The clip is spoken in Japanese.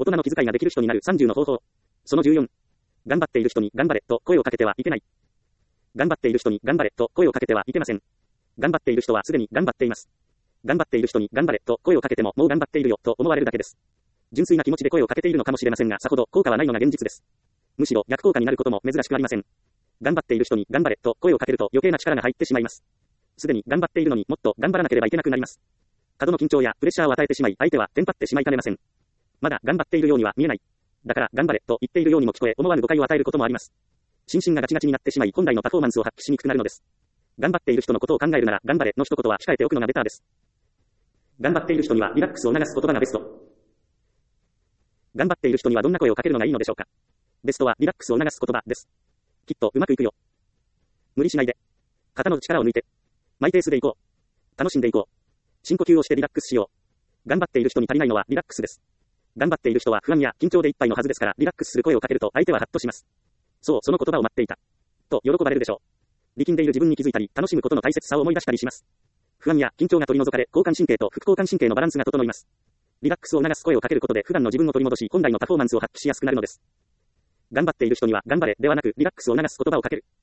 人の気遣いができる人になる30の方法。その14。頑張っている人に頑張れと声をかけてはいけない。頑張っている人に頑張れと声をかけてはいけません。頑張っている人はすでに頑張っています。頑張っている人に頑張れと声をかけてももう頑張っているよと思われるだけです。純粋な気持ちで声をかけているのかもしれませんが、さほど効果はないのが現実です。むしろ逆効果になることも珍しくありません。頑張っている人に頑張れと声をかけると余計な力が入ってしまいます。すでに頑張っているのにもっと頑張らなければいけなくなります。過度の緊張やプレッシャーを与えてしまい、相手はテンパってしまいかねません。まだ頑張っているようには見えない。だから頑張れと言っているようにも聞こえ、思わぬ誤解を与えることもあります。心身がガチガチになってしまい、本来のパフォーマンスを発揮しにくくなるのです。頑張っている人のことを考えるなら、頑張れの一言は控えておくのがベターです。頑張っている人にはリラックスを促す言葉がベスト。頑張っている人にはどんな声をかけるのがいいのでしょうか。ベストはリラックスを促す言葉です。きっとうまくいくよ。無理しないで。肩の力を抜いて。マイペースでいこう。楽しんでいこう。深呼吸をしてリラックスしよう。頑張っている人に足りないのはリラックスです。頑張っている人は不安や緊張でいっぱいのはずですから、リラックスする声をかけると相手はハッとします。そう、その言葉を待っていた。と喜ばれるでしょう。力んでいる自分に気づいたり、楽しむことの大切さを思い出したりします。不安や緊張が取り除かれ、交感神経と副交感神経のバランスが整います。リラックスを促す声をかけることで普段の自分を取り戻し、本来のパフォーマンスを発揮しやすくなるのです。頑張っている人には頑張れではなく、リラックスを促す言葉をかける。